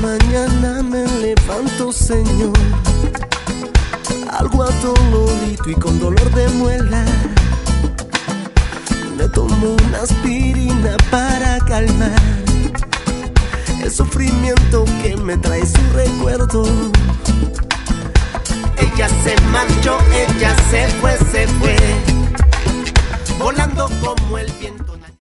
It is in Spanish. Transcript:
mañana me levanto, Señor, algo adolorido y con dolor de muela. Me tomo una aspirina para calmar el sufrimiento que me trae su recuerdo. Ella se marchó, ella se fue, volando como el viento.